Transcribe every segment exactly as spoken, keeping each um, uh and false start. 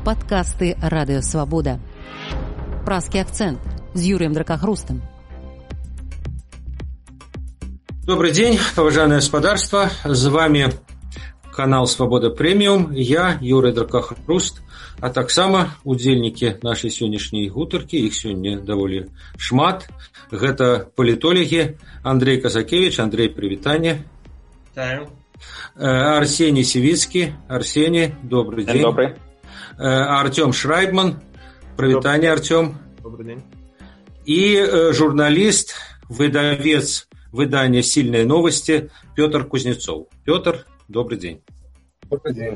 Падкасты Радыёвабода. Празкі акцэнт з Юрыем Дракахрустам. Добрый день, уважаемое господарство. С вами канал Свобода Премиум. Я, Юрий Дракахруст, а таксама удзельнікі нашай сённяшняй гутаркі, іх сёння даволі шмат. Гэта палітолагі Андрей Казакевич. Андрей, прывітанне. Вітаю. Арсений Сивицкий. Арсений, добрый день. Добрый. Артем Шрайбман. Прывітанне, Артем. Добрый день. И журналист, выдавец выдания «Сильные новости» Петр Кузнецов. Петр, добрый день. Добрый день.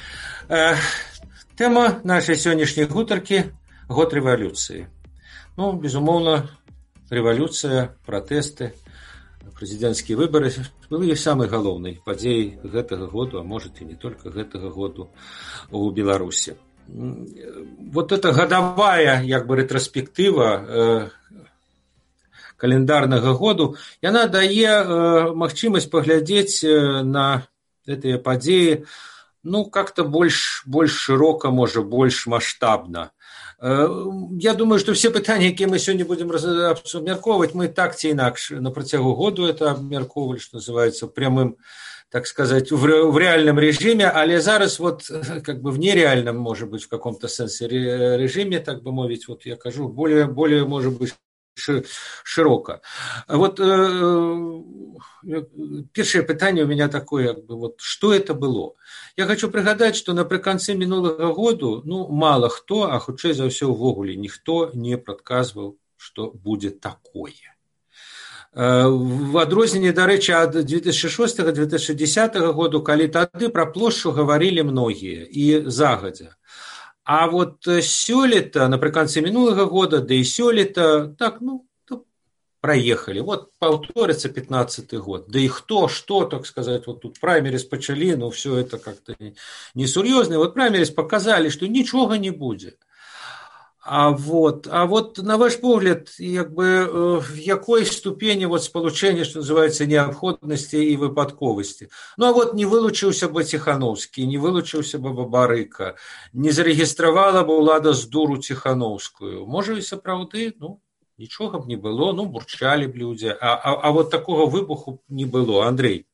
Тема нашей сегодняшней гутарки – год революции. Ну, безумовно, революция, протесты, президентские выборы были самой головной подеей гэтага году, а может и не только гэтага году у Беларуси. Вот эта годовая, як бы, ретроспектива календарнага году, яна дае магчымасць паглядзець на гэтыя падзеі, ну, как-то больш, больш широко, можа, больш масштабна. Я думаю, что все пытания, якія мы сегодня будем абмяркоўваць, мы так ці інакш на працягу году это абмяркоўвалі, что называется, прямым, так сказать, в, в реальном режиме, але зараз вот как бы в нереальном, может быть, в каком-то сенсе режиме, так бы мовить, вот я кажу, более, более, может быть, широко. Вот э, первое питание у меня такое, как бы, вот, что это было? Я хочу пригадать, что напрыканцы минулого году, ну, мало кто, а хутчэй за ўсё ўвогуле ніхто не прадказваў, что будет такое. В адрозненне, дарэчы, ад две тысячи шостага — две тысячи десятага году, калі тады пра плошчу гаварылі многія і загадзя. А вот сёлета, напрыканцы мінулага года, да і сёлета, так, ну, проехали. Вот повторится пятнадцатый год. Да и кто, что, так сказать, вот тут праймерис почали, но все это как-то несерьезно. Вот праймерис показали, что ничего не будет. А вот, а вот на ваш погляд, как бы, в якой ступени вот сполучения, что называется, необходимости и выпадковости? Ну, а вот не вылучился бы Тихановский, не вылучился бы Бабарыка, не зарегистрировала бы улада з дуру Тихановскую. Может, и сапраўды, ну, ничего б не было, ну, бурчали б люди, а, а, а вот такого выбуху не было. Андрей?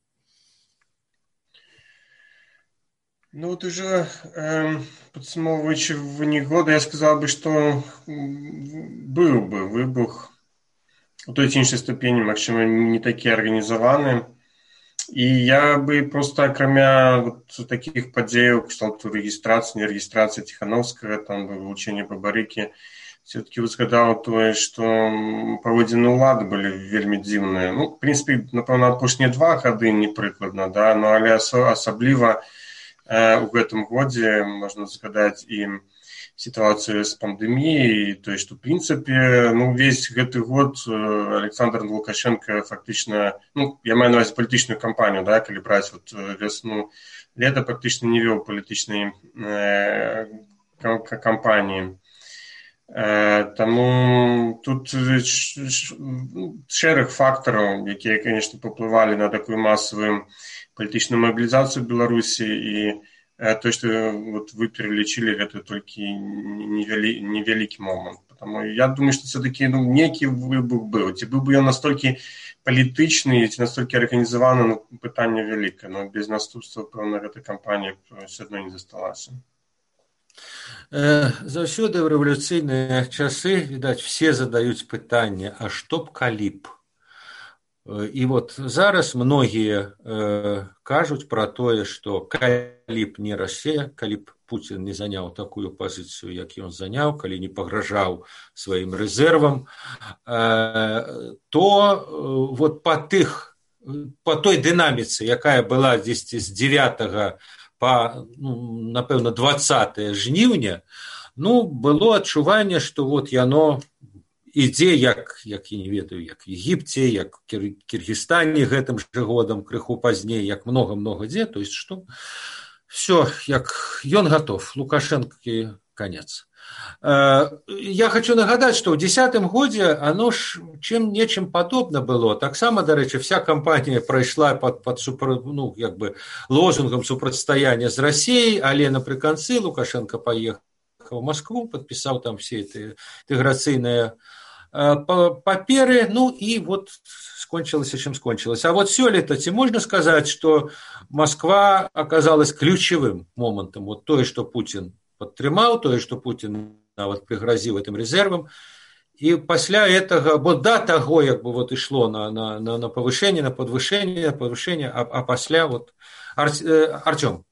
Ну, вот уже э, подсумовываючи вынік года, я сказал бы, что был бы выбух у той ці іншай ступені, магчыма, не такі арганізаваны. І я бы просто, акрамя вот таких падзеяў, кшталту рэгістрацыі, не рэгістрацыі Тихановскага, там бы вылучэнне Бабарыкі, все-таки узгадал то, что паводзіны ўлады были вельмі дзіўныя. Ну, в принципе, напэўна, апошнія два гады непрыкладна, да, но але асабліва э, у гэтым годзе можна згадаць і ситуацию с пандемией, то есть, что, в принципе, ну, весь гэты год Александр Лукашенко фактично, ну, я маю на увазі палітычную кампанию, да, калі браць вот весну, лето практично не вел палітычнай э, кампании. Таму тут шэраг фактараў, якія, конечно, паўплывалі на такую масавую палітычную мабілізацыю Беларусі, і то, што вот вы пералічылі, гэта толькі невялікі момант. Потому я думаю, што все-таки, ну, нейкі выбух быў. Ці быў бы ён настолькі палітычны, ці настолькі арганізаваны, ну, пытанне вялікае, но без наступстваў, пэўна, гэта кампанія ўсё адно не засталася. Заўсёды ў рэвалюцыйныя часы, відаць, все задаюць пытанне, а што б калі б? І вот зараз многія э, кажуць пра тое, што калі б не Расія, калі б Путін не заняў такую пазіцыю, як ён заняў, калі не пагражаў сваім рэзервам, э, то э, вот па тых, па той дынаміцы, якая была дзесьці з дзевятага па, ну, напэўна, двадцатае жніўня, ну, было адчуванне, што вот яно ідзе, як, як я не ведаю, як в Егіпце, як в Кіргізстане гэтым жа годам, крыху пазней, як много-много дзе, то есть, што все, як ён готов, Лукашэнкі конец. Я хочу нагадать, что в десятым годзе оно ж чем нечем подобно было. Так само, до речи, вся кампания пройшла под, под супер, ну, як бы, лозунгом супрацьстаяння з Россией, але напрыканцы Лукашенко поехал паехаў у Маскву, падпісаў там все эти інтэграцыйныя паперы, ну і вот скончылася, чым скончылася. А вот сёлета ці можна сказаць, што Москва оказалась ключевым момантам, вот тое, што Путін падтрымаў, тое, што Путін нават прыгразіў гэтым резервам, і пасля этого, бо да таго, як бы вот ішло на, на, на, на повышение, на подвышение, повышение, а, а пасля вот Ар, э, Артём.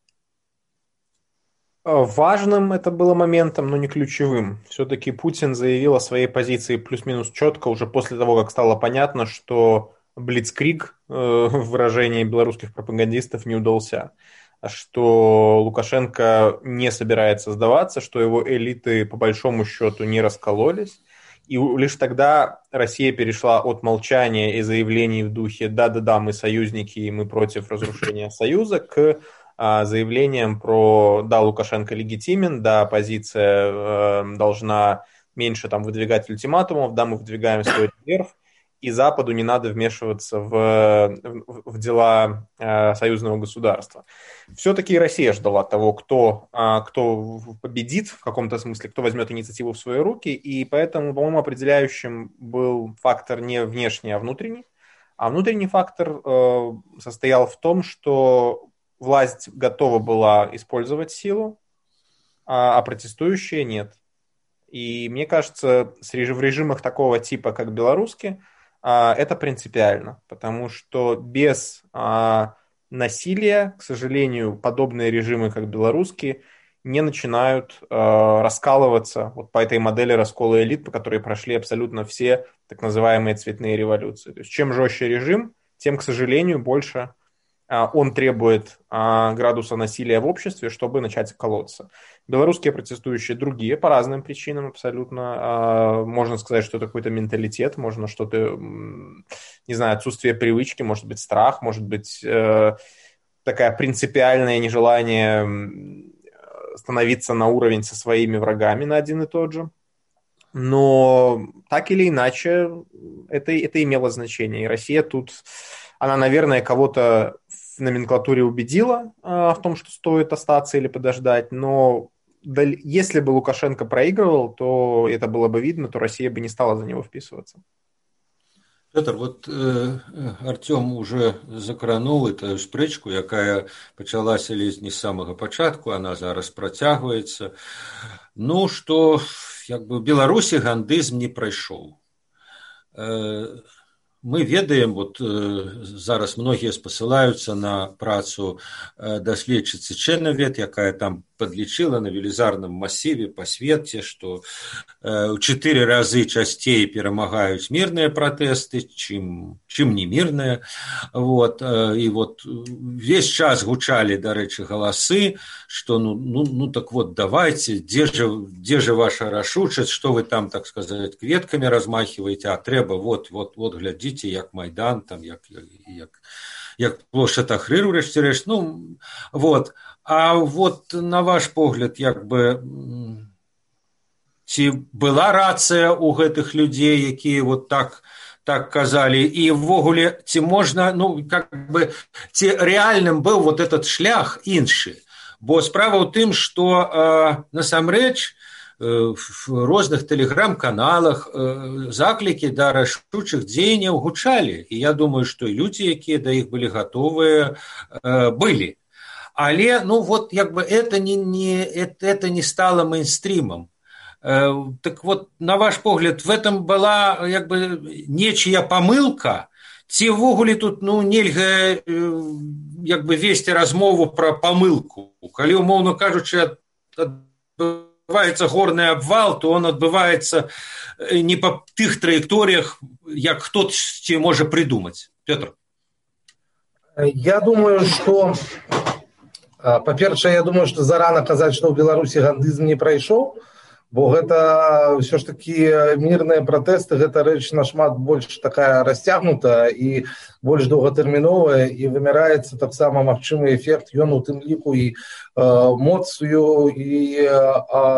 Важным это было моментом, но не ключевым. Все-таки Путин заявил о своей позиции плюс-минус четко уже после того, как стало понятно, что блицкриг, э, выражение белорусских пропагандистов, не удался, что Лукашенко не собирается сдаваться, что его элиты по большому счету не раскололись. И лишь тогда Россия перешла от молчания и заявлений в духе «да-да-да, мы союзники, и мы против разрушения Союза» к а, заявлениям про «да, Лукашенко легитимен, да, оппозиция э, должна меньше там, выдвигать ультиматумов, да, мы выдвигаем свой резерв, и Западу не надо вмешиваться в, в, в дела э, союзного государства». Все-таки Россия ждала того, кто, э, кто победит в каком-то смысле, кто возьмет инициативу в свои руки, и поэтому, по-моему, определяющим был фактор не внешний, а внутренний. А внутренний фактор э, состоял в том, что власть готова была использовать силу, а, а протестующие нет. И мне кажется, в режимах такого типа, как белорусский, это принципиально, потому что без а, насилия, к сожалению, подобные режимы, как белорусские, не начинают а, раскалываться вот по этой модели раскола элит, по которой прошли абсолютно все так называемые цветные революции. То есть чем жестче режим, тем, к сожалению, больше а, он требует а, градуса насилия в обществе, чтобы начать колоться. Белорусские протестующие другие, по разным причинам абсолютно. Можно сказать, что это какой-то менталитет, можно что-то, не знаю, отсутствие привычки, может быть, страх, может быть, такое принципиальное нежелание становиться на уровень со своими врагами на один и тот же. Но так или иначе это, это имело значение. И Россия тут, она, наверное, кого-то в номенклатуре убедила в том, что стоит остаться или подождать, но если бы Лукашенко проигрывал, то это было бы видно, то Россия бы не стала за него вписываться. Петр, вот э, Артём уже закрануў эту спрэчку, якая пачалася ледзь не з самага пачатку, она зараз працягваецца. Ну, што як бы Беларусі гандызм не прайшоў. Э, Мы ведаем, вот зараз многія спасылаюцца на працу даследчыцы Чэрнавет, якая там подлічила на велізарным масіве па свеце, што ў чатыры разы часцей перамагаюць мірныя пратэсты, чым, чым не мірныя. Вот. І вот весь час гучалі, дарэчы, галасы, што ну, ну, ну так вот давайте, дзе же, дзе же ваша рашучасць, што вы там, так сказаць, кветкамі размахиваеце, а трэба, вот, вот, вот, глядзіце, як Майдан, там, як, як, як плошча Тахрыр, урэшце рэшт. Ну, вот. А вот на ваш погляд, як бы, ці была рацыя ў гэтых людзей, якія вот так, так казалі, і ввогуле, ці можна, ну, как бы, ці рэальным быў вот этот шлях іншы? Бо справа ў тым, што э, насамрэч э, в розных тэлеграм-каналах э, заклікі да рашучых дзеянняў гучалі, і я думаю, што і людзі, якія да іх былі гатовыя, э, былі. Але, ну, вот, як бы, это не, не, это, это не стало мейнстримом. Э, так вот, на ваш погляд, в этом была, як бы, нечия помылка? Ці ввогуле тут, ну, нельга, э, як бы, весці размову про помылку? Калі, умоўно кажучы, адбываецца горны абвал, то он адбываецца не по тых траекториях, як хто-ці можа придумаць. Петр? Я думаю, что... Па-першае, я думаю, што зарана казаць, што ў Беларусі гандызм не прайшоў, бо гэта ўсё ж такі мірныя пратэсты, гэта рэч нашмат больш такая расцягнутая і больш доўгатэрміновая, і вымяраецца таксама магчымы эфект, ён у тым ліку і э, моцаю, і э,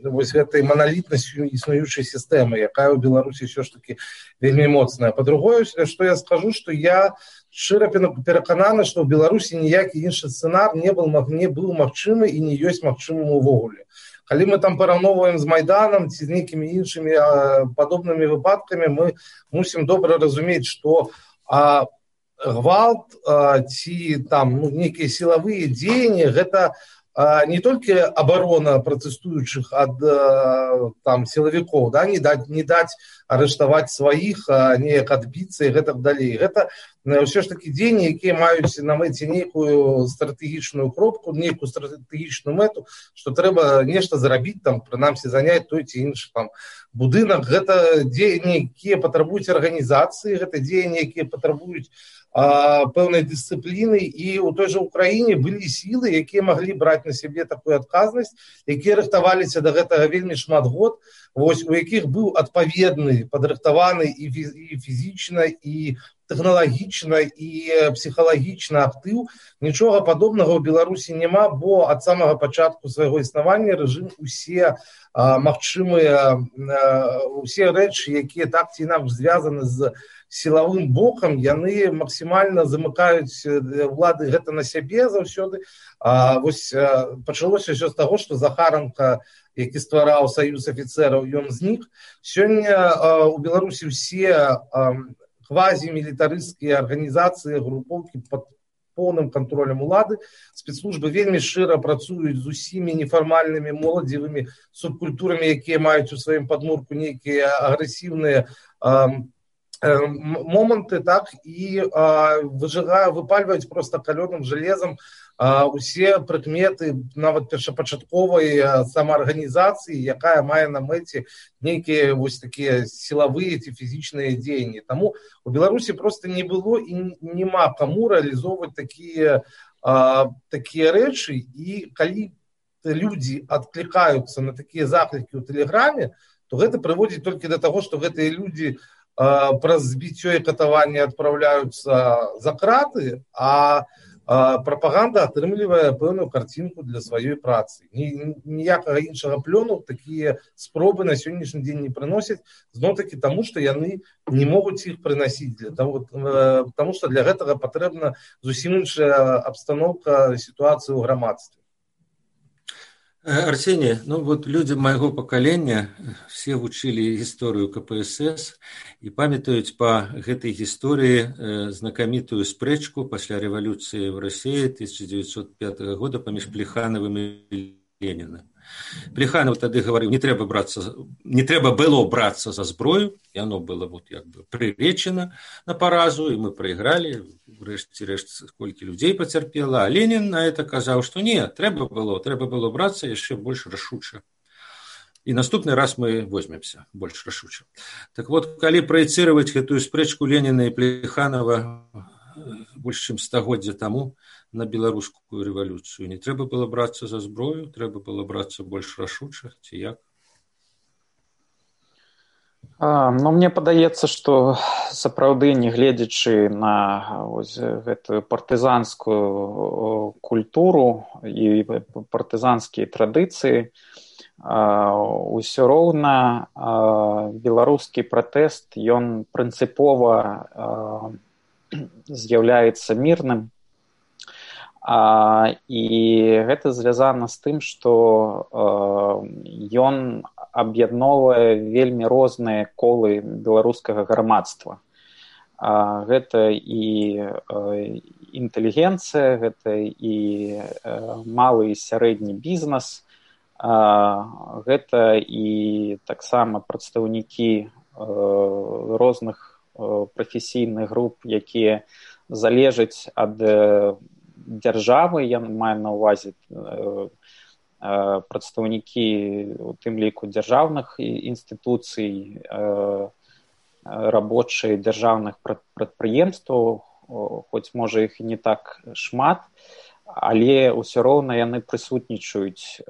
вось гэтай маналітнасцю існуючай сістэмы, якая ў Беларусі ўсё ж таки вельмі моцная. Па-другое, што я скажу, што я шчыра перакананы, што ў Беларусі ніякі іншы сцэнар не быў, не быў магчымы і не ёсць магчымым увогуле. Калі мы там параўноўваем з Майданам ці з нейкімі іншымі падобнымі выпадкамі, мы мусім добра разумець, што а, гвалт а, ці там ну, нейкія сілавыя дзеянні гэта а, не толькі абарона пратэстуючых ад там сілавікоў, да, не даць не даць арыштаваць сваіх, а неяк адбіцца і гэтак далей. Гэта ўсё ж такі дзеянні, якія маюць на мэце нейкую стратэгічную кропку, нейкую стратэгічную мэту, што трэба нешта зрабіць, там, прынамсі заняць той ці іншы там будынак. Гэта дзеянні, якія патрабуюць арганізацыі, гэта дзеянні, якія патрабуюць а, пэўнай дысцыпліны, і ў той жа Украіне былі сілы, якія маглі браць на сябе такую адказнасць, якія рыхтаваліся да гэтага вельмі шмат год, вось у якіх быў адпаведны, падрыхтаваны і фізічна, і тэхналагічна і псіхалагічна актыў. Нічога падобнага ў Беларусі няма, бо ад самага пачатку свайго існавання рэжым усе а, магчымыя а, усе рэчы, якія так ці інакш звязаны з сілавым бокам, яны максімальна замыкаюць улады гэта на сябе заўсёды. А, вось а, пачалося ўсё з таго, што Захаранка, які ствараў саюз афіцэраў, ён знік. Сёння а, у Беларусі ўсе а, квазімілітарысцкія арганізацыі, групоўкі пад поўным кантролем улады. Спецслужбы вельмі шчыра працуюць з усімі нефармальнымі моладзевымі субкультурамі, якія маюць у сваім падмурку нейкія агрэсіўныя моманты, так, і выжыгаюць, выпальваюць проста калёным жалезам усе прыкметы нават першапачатковай самаарганізацыі, якая мае на мэце нейкія вось такія сілавыя ці фізічныя дзеянні. Таму у Беларусі проста не было і няма каму рэалізоўваць такія, такія рэчы, і калі людзі адклікаюцца на такія заклікі ў тэлеграме, то гэта прыводзіць толькі да таго, што гэтыя людзі праз збіццё і катаванне адпраўляюцца за краты, а прапаганда атрымлівае пэўную карцінку для сваёй працы. Ніякага іншага плёну такія спробы на сённяшні дзень не прыносяць, зноў-такі таму, што яны не могуць іх прынасіць, для таго, таму што для гэтага патрэбна зусім іншая абстаноўка сітуацыі ў грамадстве. Арсений, ну вот люди моего поколения все вучили историю ка пэ эс эс и памятуюць по гэтай истории э, знакомитую спрэчку после революции в России тысяча девятьсот пятого года паміж Плехановым и Лениным. Плеханов тады говорил, не трэба брацца, не трэба было браться за зброю, и оно было вот как бы приречено на поразу, и мы проиграли, врэшце-рэшт сколькі людей потерпела, а Ленин на это казаў, что нет, трэба было, трэба было браться еще больше рашуча. И наступный раз мы возьмемся больше рашуча. Так вот, калі проецировать эту спрэчку Ленина и Плеханова больше, чем стагоддзя тому, на беларускую рэвалюцыю. Не трэба было брацца за зброю, трэба было брацца больш рашуча, ці як? А, ну, мне падаецца, што сапраўды, не гледзячы на ось, гэтую партызанскую культуру і партызанскія традыцыі, ўсё роўна беларускі пратэст, ён прынцыпова з'яўляецца мірным. А, і гэта звязана з тым, што ён аб'ядноўвае вельмі розныя колы беларускага грамадства. А, гэта і інтэлігенцыя, гэта і малы і сярэдні бізнес, а, гэта і таксама прадстаўнікі розных прафесійных груп, якія залежаць ад дзяржавы, я маю на ўвазе прадстаўнікі у тым ліку дзяржаўных інстытуцый, рабочыя дзяржаўных прадпрыемстваў, хоць можа іх не так шмат, але ўсё роўна яны прысутнічаюць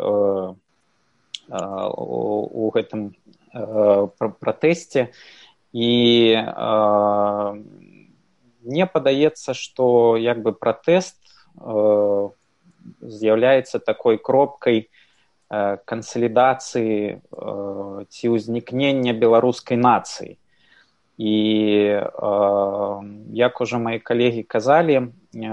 у гэтым пратэсце. І мне падаецца, што як бы пратэст з'яўляецца такой кропкай кансалідацыі ці ўзнікнення беларускай нацыі. І як ужо мои калегі казалі,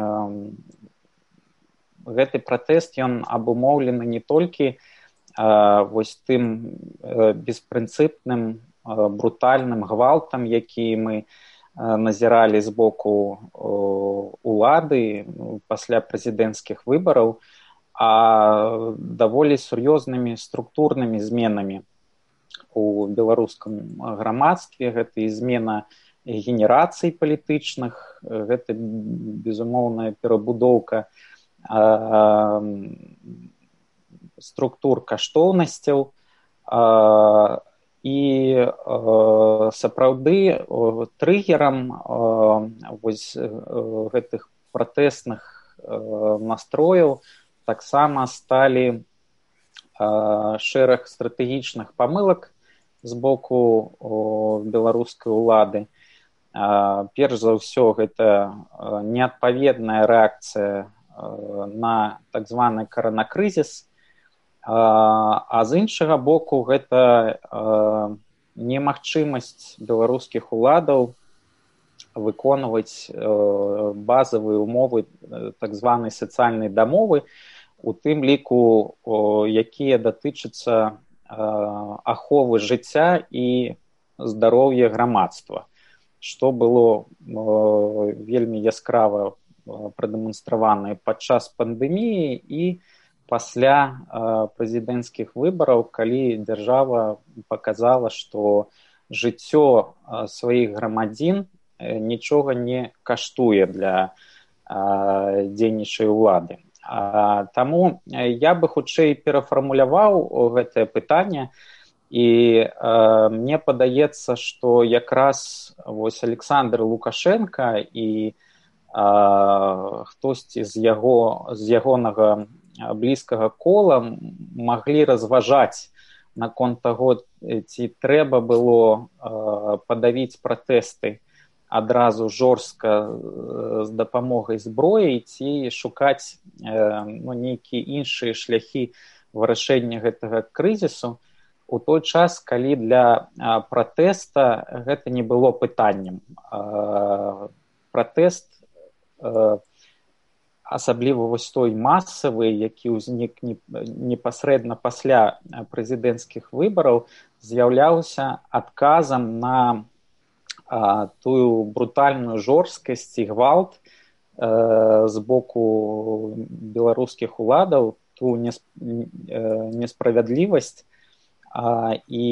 гэты пратэст ён абумоўлены не толькі вось тым беспрынцыпным брутальным гвалтам, які мы назіралі з боку улады пасля прэзідэнцкіх выбараў, а даволі сур'ёзнымі структурнымі зменамі у беларускам грамадстве. Гэта і змена генерацый палітычных, гэта безумоўная перабудоўка структур каштоўнасцяў, і сапраўды трыгерам вось гэтых пратэсных настрояў таксама сталі шэраг стратэгічных памылак з боку беларускай улады. Перш за ўсё, гэта неадпаведная рэакцыя на так званы каранакрызіс, а з іншага боку, гэта немагчымасць беларускіх уладаў выконваць базавыя умовы так званай сацыяльнай дамовы, у тым ліку, якія датычацца аховы жыцця і здароўя грамадства, што было вельмі яскрава прадэманстравана падчас пандэміі і пасля прэзідэнцкіх выбараў, калі дзяржава паказала, што жыццё сваіх грамадзін нічога не каштуе для дзейнічай улады. Таму я бы хутчэй перафармуляваў гэтае пытанне, і мне падаецца, што якраз вось Александр Лукашенко і хтосьці з яго з ягонага блізкага кола маглі разважаць наконт таго, ці трэба было падавіць пратэсты адразу жорстка з дапамогай зброі, ці шукаць ну, нейкія іншыя шляхі вырашэння гэтага крызісу у той час, калі для пратэста гэта не было пытаннем. Пратэст, асабліва вось той масавы, які ўзнік непасрэдна пасля прэзідэнцкіх выбараў, з'яўляўся адказам на тую брутальную жорсткасць і гвалт з боку беларускіх уладаў, ту несправядлівасць. І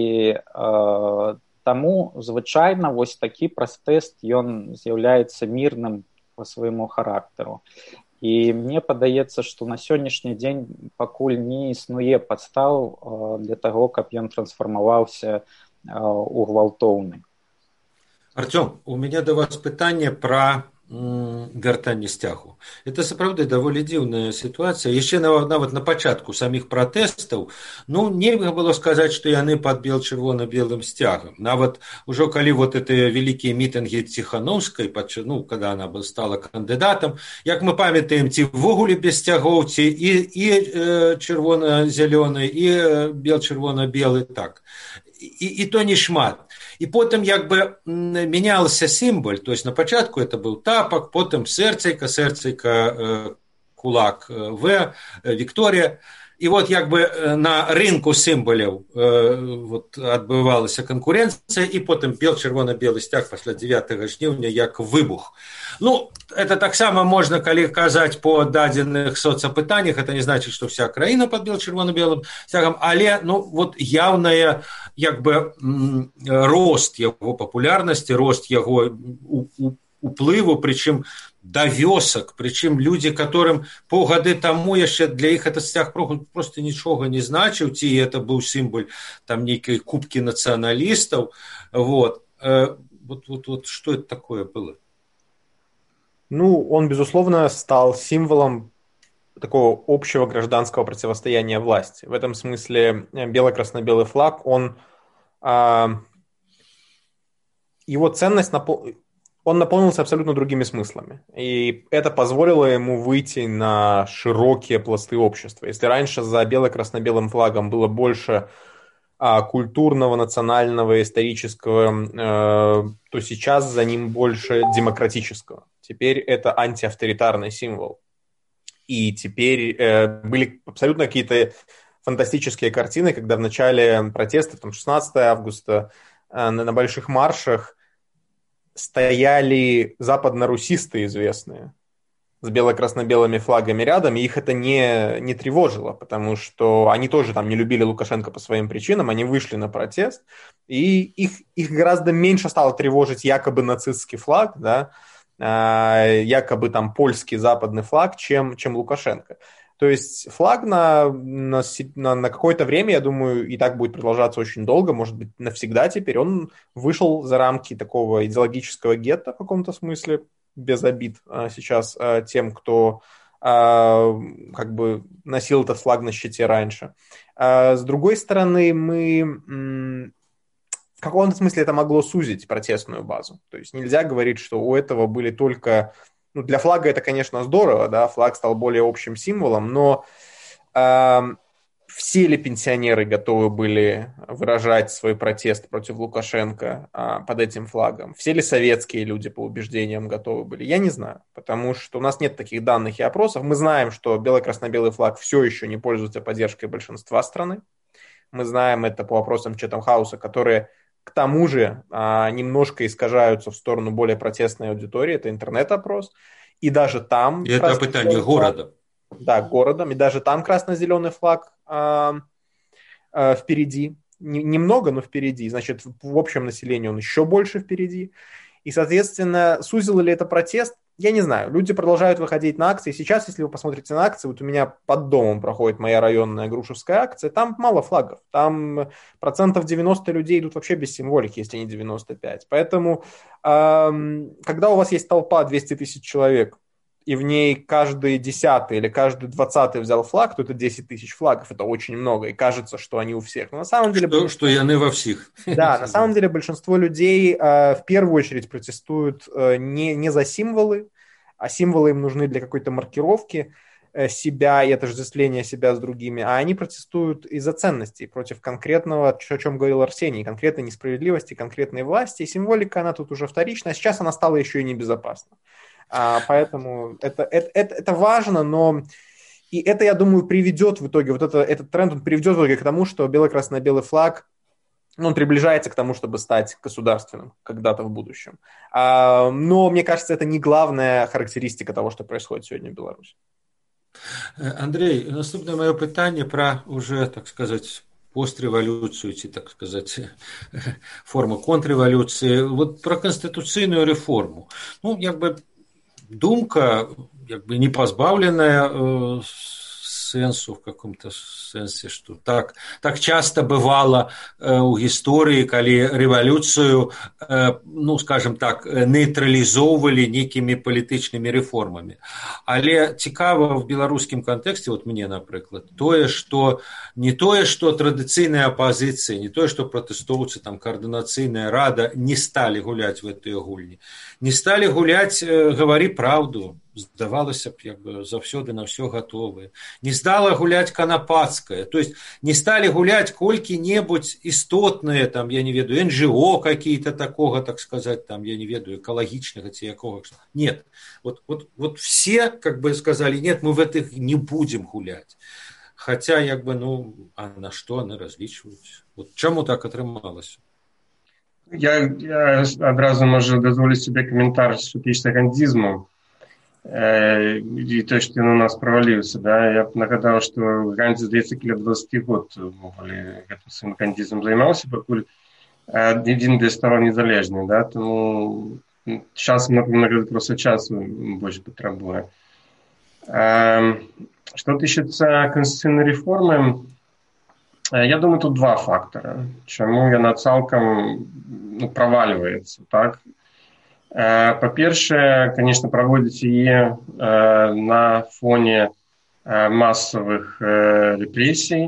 таму, звычайна, вось такі пратэст, ён з'яўляецца мірным па свайму характару. І мне падаецца, што на сённяшні дзень пакуль не існуе падстаў для таго, каб ён трансфармаваўся у гвалтоўны. Артём, у меня до вас пытанне про вяртанне сцягу. Это сапраўды даволі дзіўная сітуацыя. Яшчэ нават на пачатку саміх пратэстаў, ну, нельга было сказаць, што яны пад бел-чырвона-белым сцягам. Нават ужо калі вот этыя вялікія мітынгі Ціханаўскай, ну, когда она стала кандыдатам, як мы памятаем, ці ввогуле без сцягоў, ці і, і э, чырвона-зялёны, і бел-чырвона-белы, так. І, і то не шмат. І потым як бы менялся сімбаль, то есть на пачатку это был тапак, потым сэрцайка, сэрцайка, э, кулак, э, В, э, Вікторія. І вот як бы на рынку сімбаляў э, вот, адбывалася канкурэнцыя, і потым бел-чырвона-белы сцяг пасля дзевятага жніўня як выбух. Ну, это таксама можна, калі казаць по дадзеных соцапытаннях, это не значит, что вся краіна под бел-чырвона-белым сцягам, але, ну, вот явная, як бы, рост яго папулярнасці, рост яго уплыву, причым да вёсак, причым людзі, которым паўгады таму яшчэ для іх этот сцяг просто нічога не значыў, ці это быў сімбаль там нейкай кубкі нацыяналістаў, вот. Вот, вот, вот что это такое было? Ну, он, безусловно, стал символом такого общего гражданского противостояния власти. В этом смысле бело-красно-белый флаг, он, а, его ценность, напол... он наполнился абсолютно другими смыслами. И это позволило ему выйти на широкие пласты общества. Если раньше за бело-красно-белым флагом было больше а, культурного, национального, исторического, э, то сейчас за ним больше демократического. Теперь это антиавторитарный символ. И теперь э, были абсолютно какие-то фантастические картины, когда в начале протестов, там, шестнадцатого августа, э, на, на больших маршах стояли западно-русисты известные с бело-красно-белыми флагами рядом, и их это не, не тревожило, потому что они тоже там не любили Лукашенко по своим причинам, они вышли на протест, и их, их гораздо меньше стало тревожить якобы нацистский флаг, да, якобы там польский западный флаг, чем, чем Лукашенко. То есть флаг на, на, на какое-то время, я думаю, и так будет продолжаться очень долго, может быть, навсегда теперь, он вышел за рамки такого идеологического гетто в каком-то смысле, без обид сейчас тем, кто как бы носил этот флаг на щите раньше. С другой стороны, мы... В каком-то смысле это могло сузить протестную базу. То есть нельзя говорить, что у этого были только... Ну, для флага это, конечно, здорово, да, флаг стал более общим символом, но э, все ли пенсионеры готовы были выражать свой протест против Лукашенко э, под этим флагом? Все ли советские люди по убеждениям готовы были? Я не знаю, потому что у нас нет таких данных и опросов. Мы знаем, что бело-красно-белый флаг все еще не пользуется поддержкой большинства страны. Мы знаем это по опросам Chatham House, которые... К тому же а, немножко искажаются в сторону более протестной аудитории. Это интернет-опрос. И даже там... И это питание города. Да, городом. И даже там красно-зеленый флаг а, а, впереди. Н- немного, но впереди. Значит, в общем населении он еще больше впереди. И, соответственно, сузило ли это протест? Я не знаю. Люди продолжают выходить на акции. Сейчас, если вы посмотрите на акции, вот у меня под домом проходит моя районная грушевская акция, там мало флагов. Там процентов девяносто людей идут вообще без символики, если не девяносто пять. Поэтому, эм, когда у вас есть толпа двести тысяч человек, и в ней каждый десятый или каждый двадцатый взял флаг, то это десять тысяч флагов, это очень много, и кажется, что они у всех. Но на самом деле... Что, что яны во всех. Да, на самом деле большинство людей э, в первую очередь протестуют э, не, не за символы, а символы им нужны для какой-то маркировки э, себя и отождествления себя с другими, а они протестуют из-за ценностей, против конкретного, о чем говорил Арсений, конкретной несправедливости, конкретной власти, и символика, она тут уже вторична, а сейчас она стала еще и небезопасна. А, поэтому это, это, это, это важно, но и это, я думаю, приведет в итоге, вот это, этот тренд, он приведет в итоге к тому, что бело-красно-белый флаг, ну, он приближается к тому, чтобы стать государственным когда-то в будущем. А, но, мне кажется, это не главная характеристика того, что происходит сегодня в Беларуси. Андрей, наступное мое питание про уже, так сказать, постреволюцию, ці, так сказать, форму контрреволюции, вот про конституційну реформу. Ну, як би думка, як бы не позбавленная э, сенсу в каком-то сенсе, что так, так часто бывало э, у истории, коли революцию, э, ну, скажем так, нейтрализовывали некими політичними реформами. Але цікаво в беларускім контексте, вот мне, например, тое, что не тое, что традиционная оппозиция, не тое, что протестовцы, там, координационная рада не стали гулять в этой гульне, не стали гулять, э, говори правду, здавалася б, як бы заўсёды на все готовы. Не стала гулять Канапацкая, то есть не стали гулять колькі-небудзь істотныя, там, я не ведаю, эн джи о какие-то такого, так сказать, там, я не ведаю, экологичных, ці якого. Нет, вот, вот, вот все как бы сказали, нет, мы в этих не будем гулять. Хотя, як бы, ну, а на что они различиваются? Вот чому так атрымалася? Я, я одразу можу дозволити собі коментар з пропагандизму. І той, що він у нас провалився, да, я б нагадав, що Ганді, здається, кіля двадцять років цим кандизмом займався, покуль він десь став незалежним, да, тому зараз, наприклад, просто часу більше потребує. Що тичиться конституційної реформи, я думаю, тут два фактори, чому вона цілком, ну, провалюється, так. По-перше, конечно, проводить її на фоне массовых репрессий,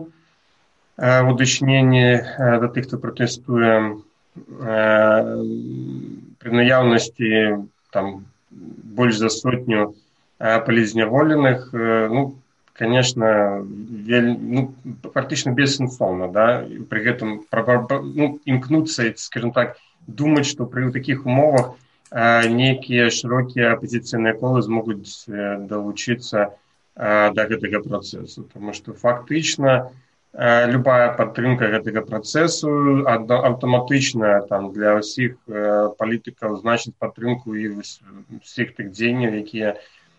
удочнений до тих, хто протестує, пры наяўнасці там больш за сотню палізняволеных, ну, конечно, вель, ну, практычна бессэнсоўна, да, пры гэтым ну, імкнуцца, скажем так, думаць, што пры такіх умовах нейкія шырокія апазіцыйныя колы змогуць далучыцца да гэтага працэсу, тому што фактычна любая падтрымка гэтага працэсу аўтаматычна там для ўсіх палітыкаў значыць падтрымку і ўсіх тых дзеянняў, якія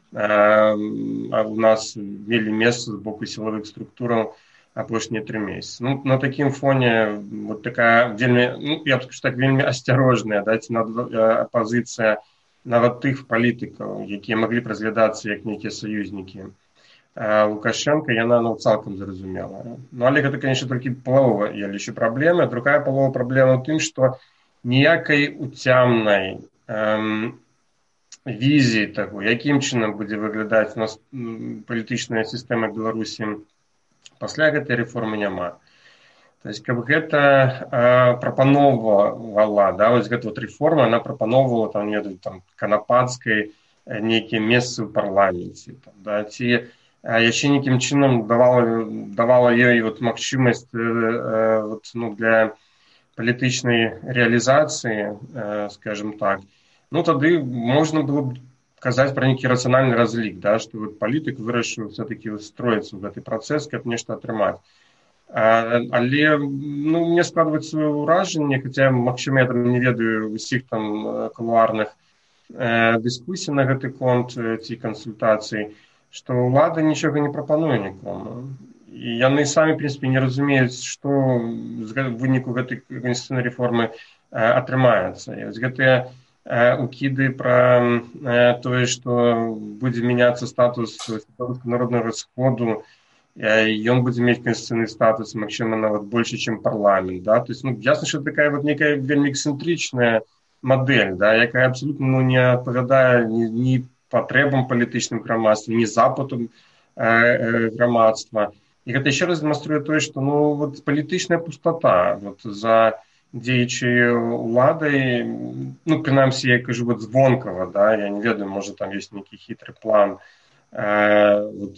у нас мелі месца з боку сілавых структураў апошнія тры месяцы. Ну, на такім фоне вот такая вельмі, ну, я б скажу так, вельмі асцярожная, да, пазіцыя нават тых палітыкаў, якія маглі б разглядацца як нейкія саюзнікі Лукашенко, яна, ну, цалкам зразумела. Ну, але гэта, конечно, толькі палова, я лічу, праблемы. Другая палова праблема ў тым, што ніякай уцямнай эм, візіі таго, якім чынам будзе выглядаць у нас палітычная сістэма Беларусі пасля гэтай рэформы няма. То есть, каб гэта э, прапановвала, да, вось гэта вот рэформа, она прапановвала там, не ведаю, там, канапацкай нейкія месцы ў парламенце, там, да, ці яшчэ нейкім чынам давала, давала ёй вот магчымасць э, э, вот, ну, для палітычнай рэалізацыі, э, скажем так, ну, тады можна было б казаць пра нейкі рацыянальны разлік, да, што вот палітык вырашыў все-таки устроіцца ў гэты працэс, каб нешта атрымаць. А, але, ну, мне складваецца ўражанне, хаця, магчыма, я там не ведаю усіх там кулуарных э, дыскусій на гэты конт ці кансультацый, што ўлада нічога не прапануе нікому. І яны самі, в прынцыпе, не разумеюць, што з выніку гэтай канстытуцыйнай рэформы э, атрымаецца. І вось гэтыя э, укіды пра э, тое, што будзе мяняцца статус народнага сходу, э, ён будзе мець канстытуцыйны статус, магчыма, нават больше, чым парламент. Да? То есть, ну, ясна, што такая вот некая вельмі эксцэнтрычная мадэль, да, якая абсолютно, ну, не адпавядае ні, ні патрэбам палітычным грамадства, ні запытам э, э, грамадства. І гэта яшчэ раз дэманструе тое, што, ну, вот палітычная пустата вот, за дзеючай уладай, ну, прынамсі, я кажу, вот звонкава, да, я не ведаю, можа, там ёсць нейкі хітры план э, вот,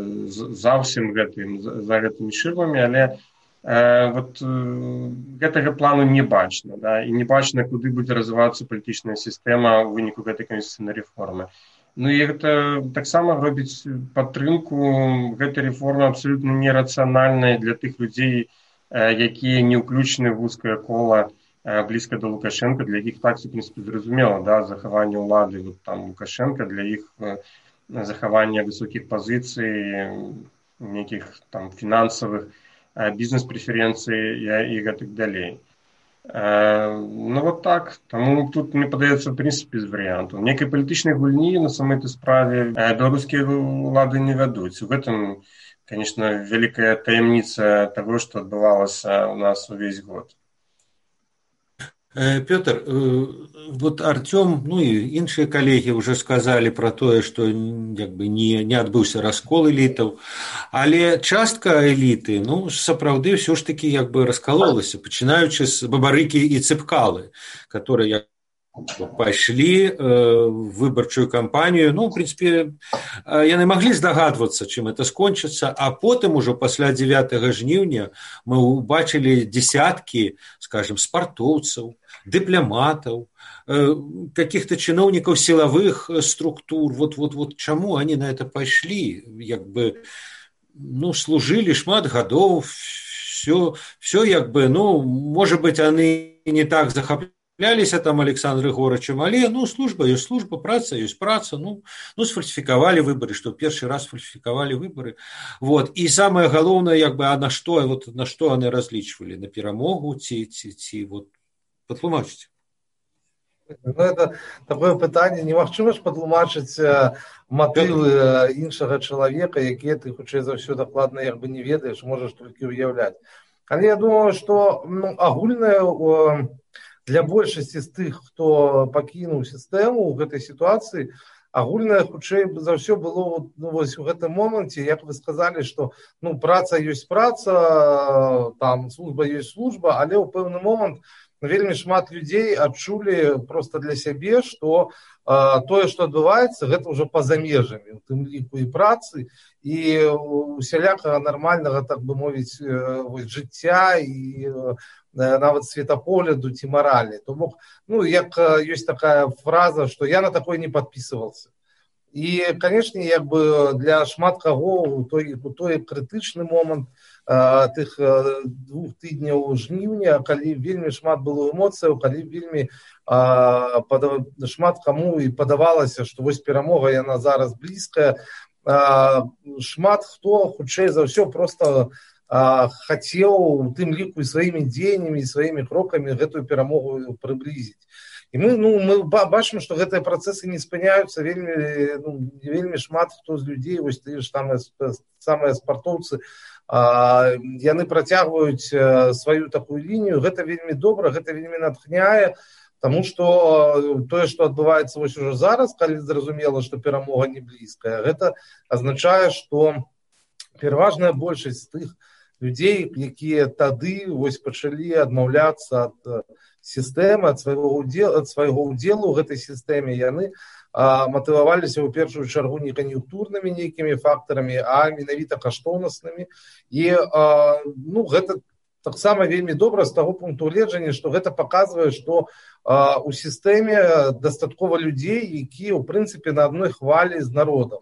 за ўсім гэтым, за, за гэтымі шырмамі, але э, вот, э, гэтага плану не бачна, да, і не бачна, куды будзе развівацца палітычная сістэма ў выніку гэтай канстытуцыйнай рэформы. Ну і гэта таксама робіць падтрымку гэтай рэформы абсолютна нерацыянальнай для тых людзей, якія не ўключаны в вузкае кола блізка да Лукашенка, для якіх так, в прынцыпе, зразумела, да, захаванне ўлады вот, там Лукашенка, для іх захавання высокіх пазіцый, нейкіх там фінансавых бізнес-прэферэнцый і гэтак далей. Ну вот так, таму тут, мне падаецца, в прынцыпе, з варыянтаў. Некай палітычнай гульні на самой этой справе беларускія ўлады не вядуць. У гэтым, конечно, вялікая таямніца таго, што адбывалася у нас увесь год. Пётр, вот Артём, ну і іншыя калегі ўжо сказалі пра тое, што як бы не, не адбыўся раскол элітаў, але частка эліты, ну, сапраўды ўсё ж такі як бы раскалолася, пачынаючы з Бабарыкі і Цыпкалы, которые пайшлі в выбарчую кампанію. Ну, в прынцыпе, яны маглі здагадвацца, чым это скончыцца, а потым ужо пасля дзевятага жніўня мы ўбачылі дзесяткі, скажем, спартоўцаў, дыпламатаў, каких-то чиновников силовых структур. Вот, вот, вот чаму они на это пайшлі? Як бы, ну, служили шмат гадоў, все, все як бы, ну, может быть, они не так захаплялись, Ляліся там Александр Егоровичем, але, ну, служба ёсць служба, праца ёсць праца, ну, ну, сфальсификовали выборы, что першы раз фальсификовали выборы. Вот. И самое главное, як бы, а на что, вот, на что они различивали? На перамогу ці, ці, ці, вот, патлумачыце. Ну, это такое пытанне, немагчыма ж патлумачыць матывы іншага чалавека, якія ты, хутчэй за ўсё, дакладна, як бы, не ведаеш, можаш толькі ўяўляць. Але я думаю, што, ну, агульнае для большасці з тых, хто пакінуў сістэму ў гэтай сітуацыі, агульнае, хутчэй за ўсё было, ну, вось у гэтым моманце, як вы сказалі, што, ну, праца ёсць праца, там служба ёсць служба, але ў пэўны момант вельмі шмат людзей адчулі проста для сябе, што э, тое, што адбываецца, гэта ўжо па-за межамі, у тым ліку і працы, і усялякага нармальнага, так бы мовіць, э, жыцця і э, нават светапогляду ці маралі. То бок, ну, як ёсць такая фраза, што я на такое не падпісываўся. І, канешне, як бы для шмат каго у той, у той крытычны момант э, тых э, двух тыдняў жніўня, калі вельмі шмат было эмоцыяў, калі вельмі э, пада, шмат каму і падавалася, што вось перамога яна зараз блізкая, э, шмат хто, хутчэй за ўсё, проста хацеў у тым ліку і сваімі дзеяннямі і сваімі крокамі гэтую перамогу прыблізіць. І мы, ну, мы бачым, што гэтыя працэсы не спыняюцца, вельмі, ну, вельмі шмат хто з людзей, вось тыя ж самыя, самыя спартоўцы, а, яны працягваюць сваю такую лінію, гэта вельмі добра, гэта вельмі натхняе, таму што тое, што адбываецца вось ужо зараз, калі зразумела, што перамога не блізкая, гэта азначае, што пераважная большасць тых людзей, якія тады вось пачалі адмаўляцца ад сістэмы, ад свайго удзелу, ад свайго ўдзелу ў гэтай сістэме, яны а, матываваліся ў першую чаргу не кан'юнктурнымі нейкімі фактарамі, а менавіта каштоўнаснымі. І а, ну, гэта таксама вельмі добра з таго пункту гледжання, што гэта паказвае, што а, у сістэме дастаткова людзей, якія, ў прынцыпе, на адной хвалі з народам.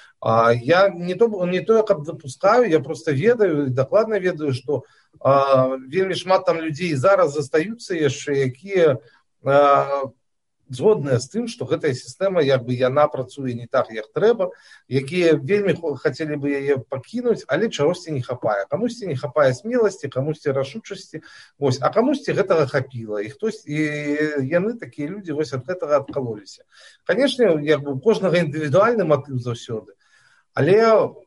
Я не то, не то, каб допускаю, я просто ведаю, дакладна ведаю, што а, вельмі шмат там людзей зараз застаюцца яшчэ, якія а, згодныя з тым, што гэтая сістэма, як бы, яна працуе не так, як трэба, якія вельмі хацелі бы яе пакінуць, але чагосьці не хапае. Камусьці не хапае смеласці, камусьці рашучасці, вось, а камусьці гэтага хапіла. І хтось, і яны, такія людзі, вось ад гэтага адкалоліся. Канешне, як бы, у кожнага індывідуальны матыў заўсёды. Але,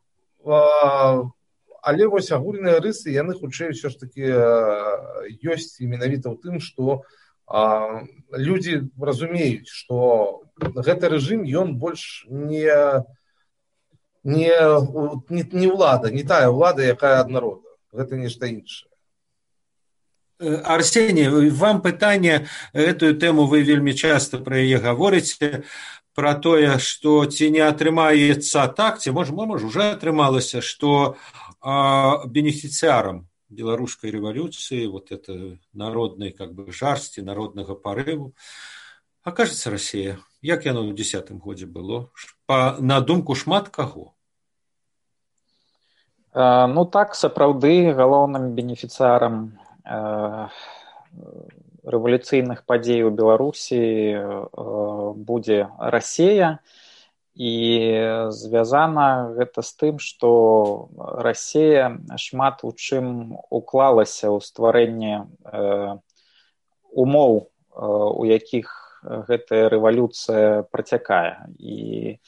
але вось агульныя рысы, яны хутчэй ўсё ж такі ёсць і менавіта ў тым, што людзі разумеюць, што гэты рэжым, ён больш не, не, не, не ўлада, не тая ўлада, якая ад народа. Гэта нешта іншае. Арсений, вам пытанне, эту тэму вы вельмі часта пра яе гаворыце, пра тое, што ці не атрымаецца так, ці можа, можа, уже атрымалася, што а, бенефіцыарам беларускай рэвалюцыі, вот это народнай, как бы, жарсці, народнага парыву, акажецца Расія. Як яно ў дзесятым годзе было? Па, на думку шмат каго? А, ну так, сапраўды, галоўным бенефіцыарам а, рэвалюцыйных падзей у Беларусі будзе Расія, і звязана гэта з тым, што Расія шмат у чым уклалася ў стварэнне умоў, у якіх гэтая рэвалюцыя працякае. І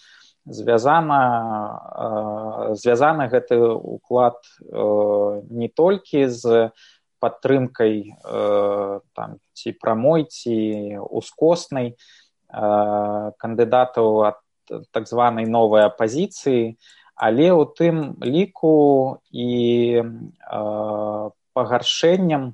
звязана, звязаны гэты уклад не толькі з падтрымкай э, там, ці прамой, ці ускоснай э, кандыдатаў ад так званай новай апазіцыі, але ў тым ліку і э, пагаршэннем э,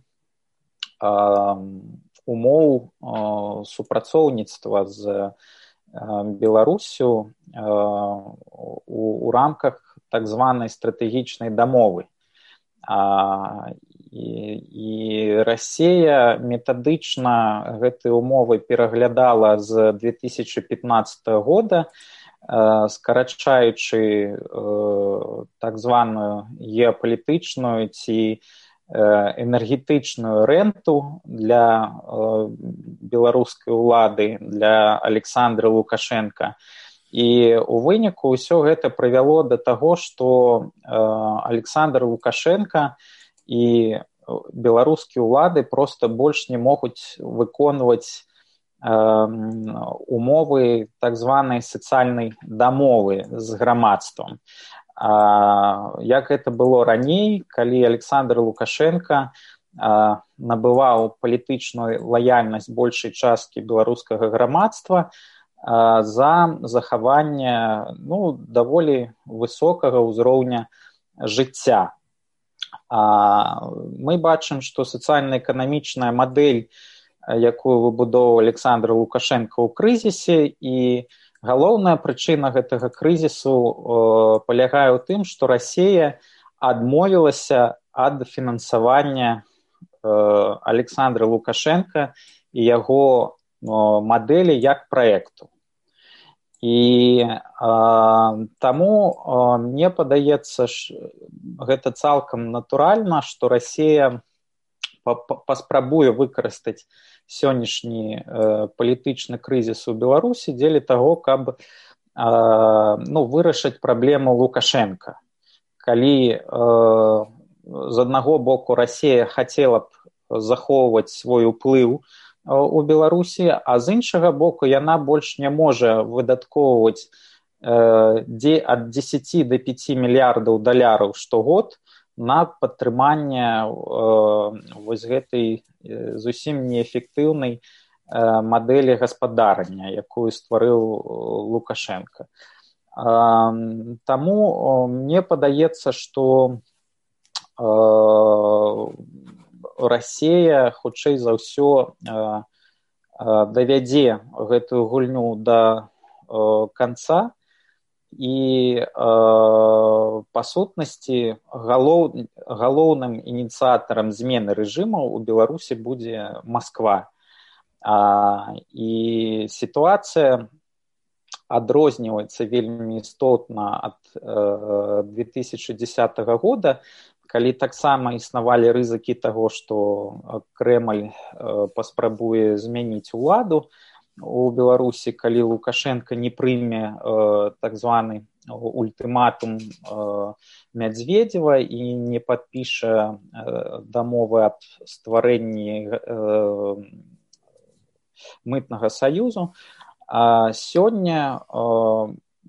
умоў э, супрацоўніцтва з э, Беларусю э, у, у рамках так званай стратэгічнай дамовы. А, і, і Расія метадычна гэтыя умовы пераглядала з две тысячы пятнаццатага года, э, скарачаючы э, так званую геапалітычную ці э, энергетычную рэнту для э, беларускай улады, для Александра Лукашенка. І у выніку ўсё гэта прывяло да таго, што э, Александр Лукашенка і беларускія ўлады проста больш не могуць выконваць э, умовы так званай сацыяльнай дамовы з грамадствам. А, як гэта было раней, калі Александр Лукашенка а, набываў палітычную лаяльнасць большай часткі беларускага грамадства за захаванне ну, даволі высокага ўзроўня жыцця. А, мы бачым, што сацыяльна-эканамічная мадэль якую выбудоўваў Александр Лукашенко ў крызісе, і галоўная прычына гэтага крызісу э, палягае ў тым, што Расія адмовілася ад фінансавання э, Александра Лукашенко і яго э, мадэлі як праекту. І э, таму э, мне падаецца, гэта цалкам натуральна, што Расія паспрабуе выкарыстаць сённяшні э, палітычны крызіс у Беларусі дзеля таго, каб э, ну, вырашыць праблему Лукашенка. Калі э, з аднаго боку Расія хацела б захоўваць свой уплыў у Беларусі, а з іншага боку яна больш не можа выдаткоўваць э, ад дзесяці да пяці мільярдаў даляраў штогод на падтрыманне э, вось гэтай э, зусім неэфектыўнай э, мадэлі гаспадарання, якую стварыў Лукашенко. Э, таму э, мне падаецца, што э, Расія хутчэй за ўсё э, э, давядзе гэтую гульню да э, канца, і э, па сутнасці галоў, галоўным ініцыятарам змены рэжымаў у Беларусі будзе Масква. А, і сітуацыя адрозніваецца вельмі істотна ад э, две тысячы дзесятага года, калі таксама існавалі рызыкі таго, што Крэмль э, паспрабуе змяніць уладу у Беларусі, калі Лукашенко не прыме э, так званы ультыматум э, Мядзведзева і не падпіша э, дамовы аб стварэнні э, мытнага саюзу. А сёння э,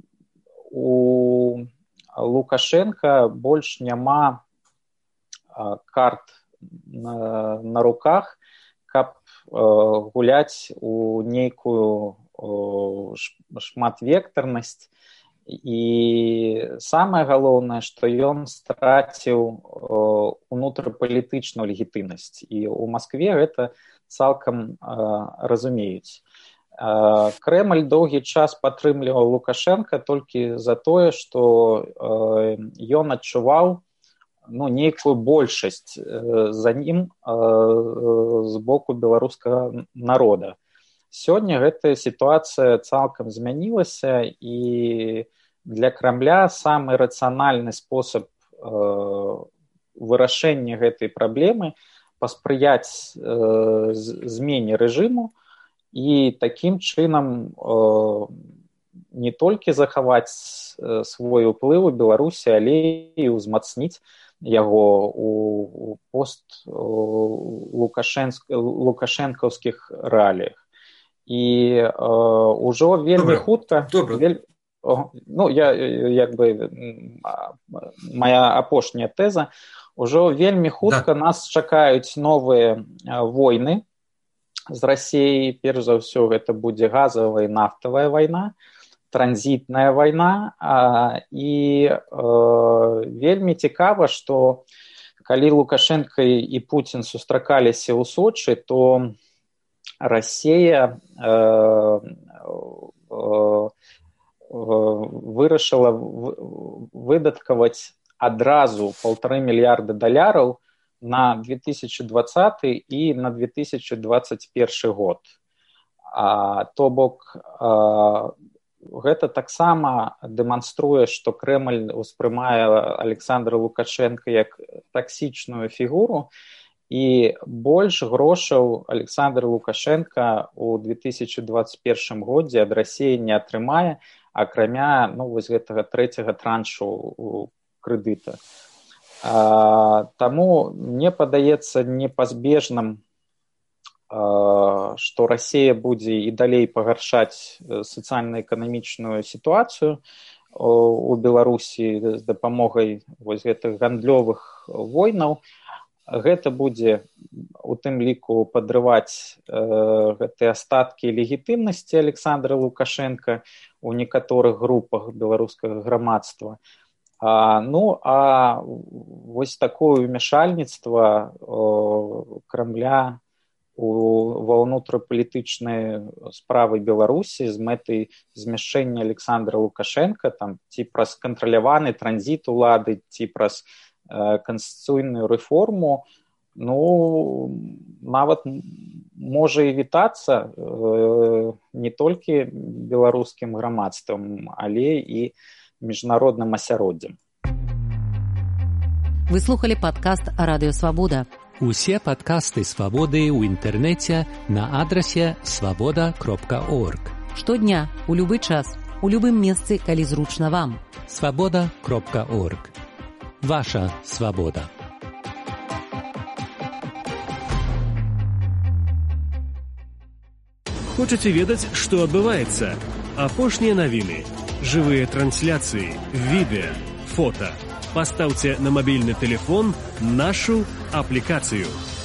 у Лукашенка больш няма э, карт на, на руках, каб гуляць у нейкую шматвектарнасць, і самае галоўнае, што ён страціў унутрапалітычную легітымнасць, і ў Маскве гэта цалкам разумеюць. Крэмль доўгі час падтрымліваў Лукашенка толькі за тое, што ён адчуваў ну, нейкую большасць э, за ім э, з боку беларускага народа. Сёння гэтая сітуацыя цалкам змянілася, і для Крамля самы рацыянальны спосаб э, вырашэння гэтай праблемы паспрыяць э, змене рэжыму і такім чынам э, не толькі захаваць э, свой уплыў у Беларусі, але і ўзмацніць яго у пост лукашэнкаўскіх рэаліях. І э, ўжо вельмі хутка вель... ну, я, як бы, моя апошняя тэза, ўжо вельмі хутка да. Нас чакаюць новыя войны з Расіяй. Перш за ўсё гэта будзе газавая і нафтавая вайна, транзітная вайна, а, і э, вельмі цікава, што калі Лукашенко і Путін сустракаліся ў Сочы, то Расія э, э, вырашыла выдаткаваць адразу полтора мільярда даляраў на две тысячи двадцаты і на две тысячи двадцать першы год. А, то бок э, гэта таксама дэманструе, што Крэмль успрымае Александра Лукашенка як таксічную фігуру, і больш грошаў Александр Лукашенко ў две тысячи двадцать першым годзе ад Расіі не атрымае, акрамя ну, вось гэтага трэцяга траншу крэдыта. А, таму мне падаецца непазбежным, што Расія будзе і далей пагаршаць сацыяльна-эканамічную сітуацыю у Беларусі з дапамогай вось гэтых гандлёвых войнаў. Гэта будзе у тым ліку падрываць э, гэтыя астаткі легітымнасці Александра Лукашенка у некаторых групах беларускага грамадства. А, ну, а вось такое ўмяшальніцтва э, Крамля ва ўнутрапалітычныя справы Беларусі з мэтай змяшчэння Александра Лукашенка, там, ці праз кантраляваны транзіт улады, ці праз э, канстытуцыйную рэформу, ну, нават можа і вітацца э, не толькі беларускім грамадствам, але і міжнародным асяроддзям. Вы слухали падкаст Радыё Свабода. Усе падкасты Свабоды ў інтэрнэце на адрасе свабода кропка орг. Штодня, у любы час, у любым месцы, калі зручна вам. свабода кропка орг. Ваша свабода. Хочаце ведаць, што адбываецца? Апошнія навіны, жывыя трансляцыі, відэа, фота. Пастаўце на мабільны тэлефон нашу аплікацыю.